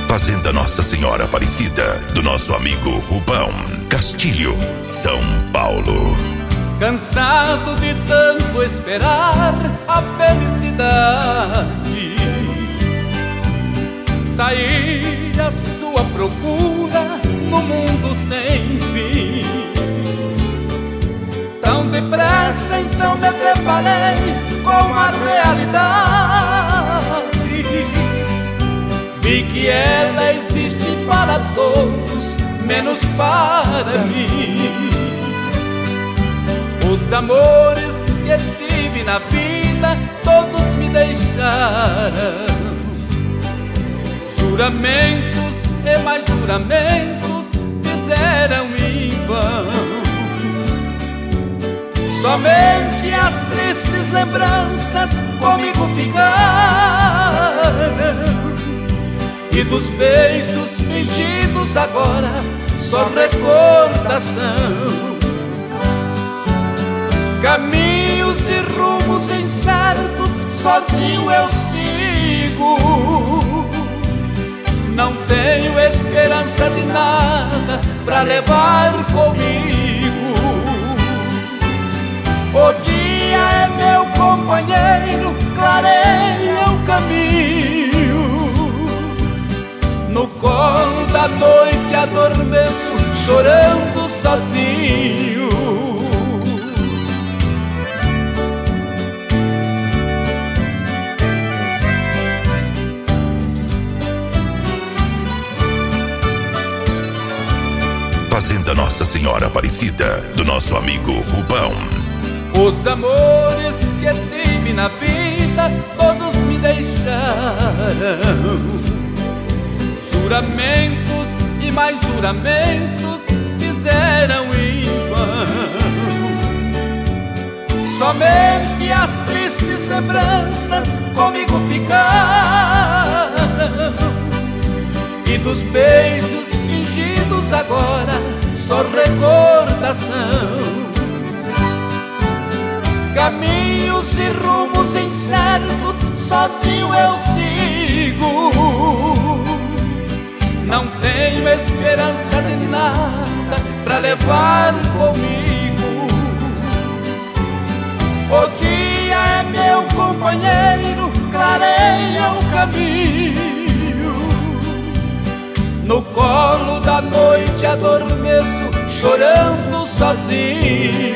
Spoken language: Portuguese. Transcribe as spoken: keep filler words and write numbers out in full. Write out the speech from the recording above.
Fazenda Nossa Senhora Aparecida, do nosso amigo Rubão, Castilho, São Paulo. Cansado de tanto esperar a felicidade, saí à sua procura no mundo sem fim. Tão depressa então me deparei com a realidade. Vi que ela existe para todos, menos para mim. Os amores que tive na vida, todos me deixaram. Juramentos e mais juramentos fizeram em vão. Somente as tristes lembranças comigo ficaram. E dos beijos fingidos agora só recordação. Caminhos e rumos incertos, sozinho eu sigo. Não tenho esperança de nada pra levar comigo. O dia é meu companheiro, clareia o caminho. No colo da noite adormeço, chorando sozinho. Fazenda Nossa Senhora Aparecida, do nosso amigo Rubão. Os amores que tive na vida, todos me deixaram. Juramentos e mais juramentos fizeram em vão. Somente as tristes lembranças comigo ficaram. E dos beijos fingidos agora só recordação. Caminhos e rumos incertos, sozinho eu sigo. Não tenho esperança de nada pra levar comigo. O dia é meu companheiro, clareia o caminho. No colo da noite adormeço, chorando sozinho.